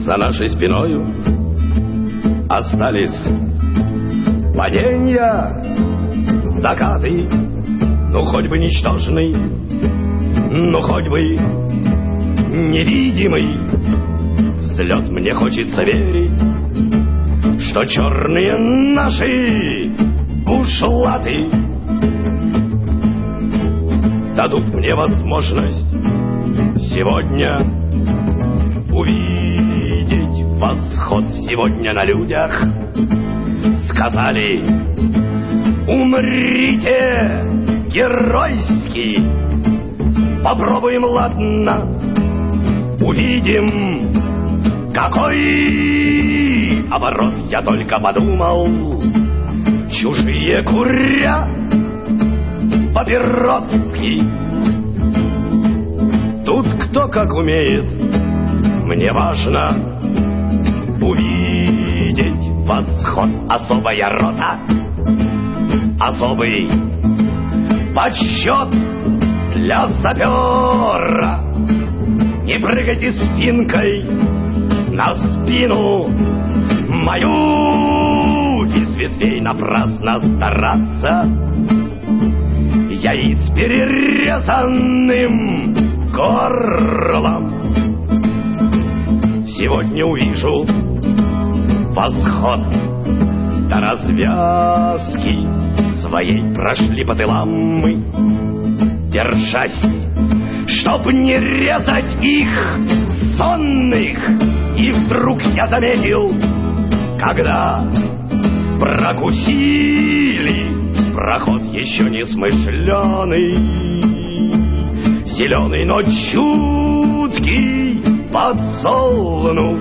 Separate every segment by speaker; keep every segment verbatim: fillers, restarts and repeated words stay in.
Speaker 1: За нашей спиною остались паденья, закаты, ну хоть бы ничтожный, ну хоть бы невидимый взлет. Мне хочется верить, что черные наши бушлаты дадут мне возможность сегодня увидеть восход. Сегодня на людях сказали: умрите геройски. Попробуем, ладно, увидим, какой оборот. Я только подумал, чужие курят папироски. Тут кто как умеет, мне важно увидеть восход. Особая рота, особый подсчет для сапера. Не прыгайте спинкой на спину мою, из ветвей напрасно стараться. Я и с перерезанным горлом сегодня увижу восход. До развязки своей прошли по тылам мы, держась, чтоб не резать их сонных. И вдруг я заметил, когда прокусили проход еще не смышленый, зеленый, но чуткий подсолнух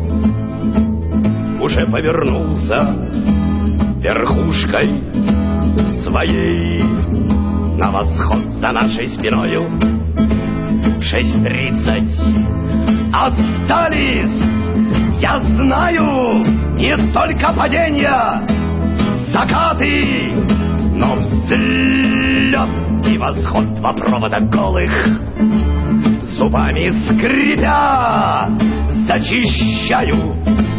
Speaker 1: уже повернулся верхушкой своей на восход. За нашей спиною шесть тридцать остались, я знаю, не столько падения, закаты, но взлет и восход. Два провода голых, зубами скрипя, зачищаю.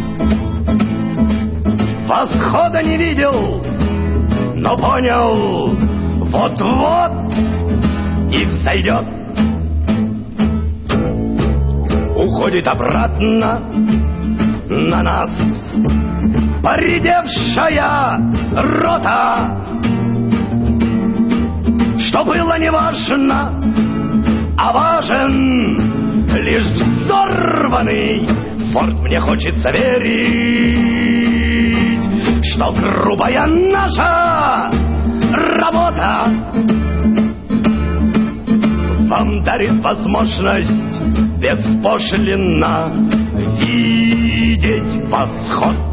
Speaker 1: Восхода не видел, но понял, вот-вот и взойдет. Уходит обратно на нас поредевшая рота. Что было не важно, а важен лишь взорванный форт. Мне хочется верить, что грубая наша работа вам дарит возможность беспошлинно видеть восход.